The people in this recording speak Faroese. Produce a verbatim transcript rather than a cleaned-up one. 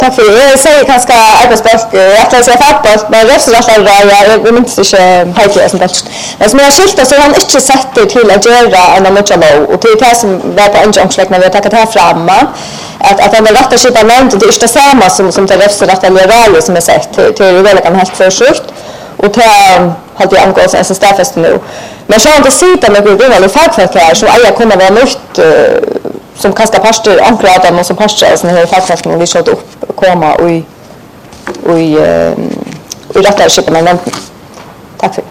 Tack för det. Jag säger kanske arbetsbult, jag kan säga fackbult, men rösträttare där jag minns inte hejtiga som bäst. Men som jag har skilt så har han inte sett det till att göra en av mycket lov. Och det är det som var på en gångsläck när vi har tagit här framme. Att, att han har rätt att skipa nämnt, det är inte samma som, som det rösträttare rally som är sett till, till väldigt helt förskjort. Och det har jag angått en stafest nu. Men så har inte sitta med grundval i fackfolk här som jag kunde vara nytt som kastar pastor anklagar och som pastor som har fackfolk som vi skott upp komma och i och i och rättare skipa nämnt. Tack för